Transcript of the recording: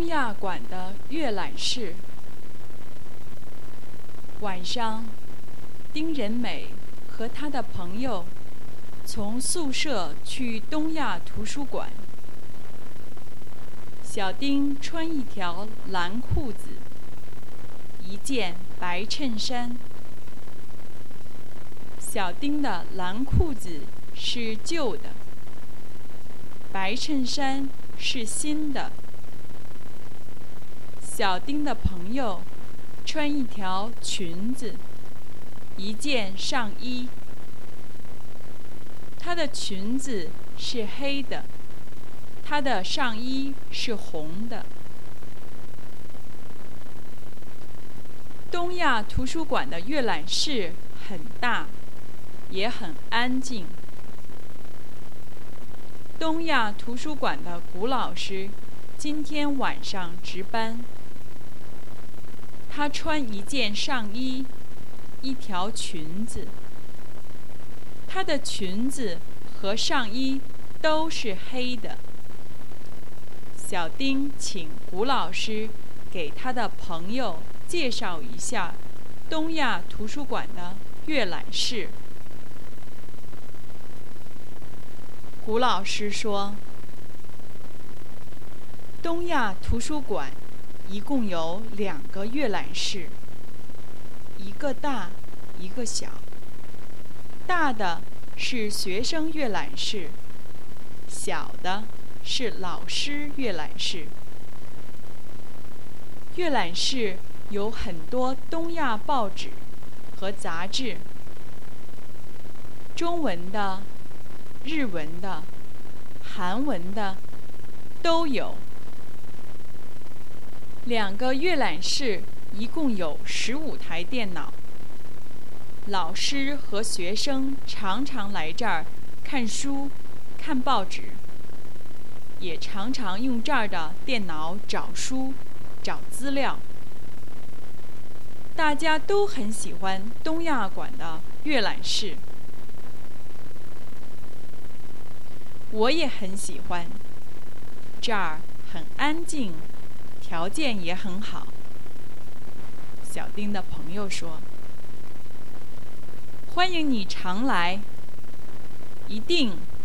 东亚馆的阅览室。晚上，丁仁美和她的朋友从宿舍去东亚图书馆。小丁穿一条蓝裤子，一件白衬衫。小丁的蓝裤子是旧的，白衬衫是新的。小丁的朋友穿一条裙子，一件上衣。她的裙子是黑的，她的上衣是红的。东亚图书馆的阅览室很大，也很安静。东亚图书馆的古老师今天晚上值班。她穿一件上衣，一条裙子。她的裙子和上衣都是黑的。小丁请古老师给他的朋友介绍一下东亚图书馆的阅览室。古老师说，东亚图书馆一共有2个阅览室，一个大，一个小。大的是学生阅览室，小的是老师阅览室。阅览室有很多东亚报纸和杂志，中文的、日文的、韩文的都有。2个阅览室一共有15台电脑。老师和学生常常来这儿看书、看报纸，也常常用这儿的电脑找书、找资料。大家都很喜欢东亚馆的阅览室，我也很喜欢。这儿很安静，条件也很好。小丁的朋友说，欢迎你常来，一定